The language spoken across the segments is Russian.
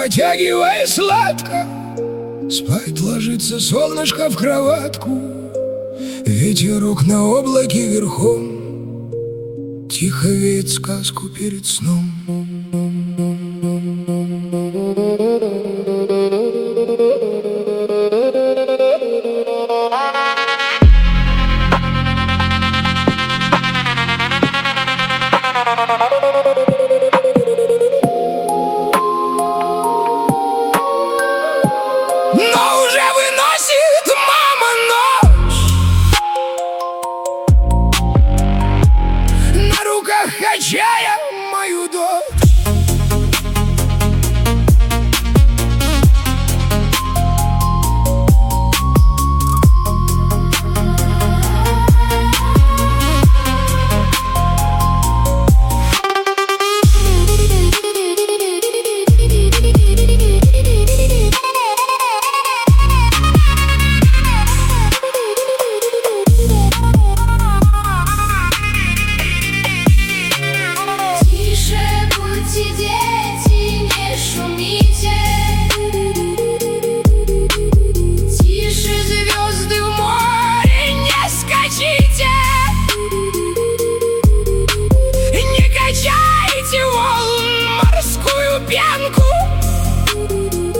потягивая сладко. Спать ложится солнышко в кроватку, ветерок на облаке верхом тихо веет сказку перед сном. Но уже выносит мама ночь, на руках качая мою дочь.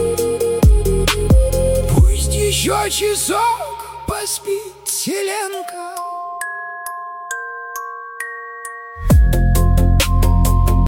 Еще часок поспит селенка.